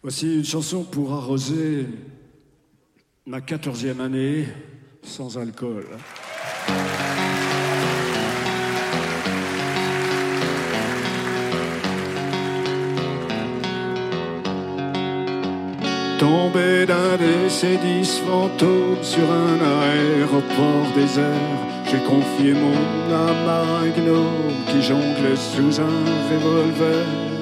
Voici une chanson pour arroser ma 14e année sans alcool. Tombé d'un de ces 10 fantômes sur un aéroport désert, j'ai confié mon âme à un gnome qui jonglait sous un revolver.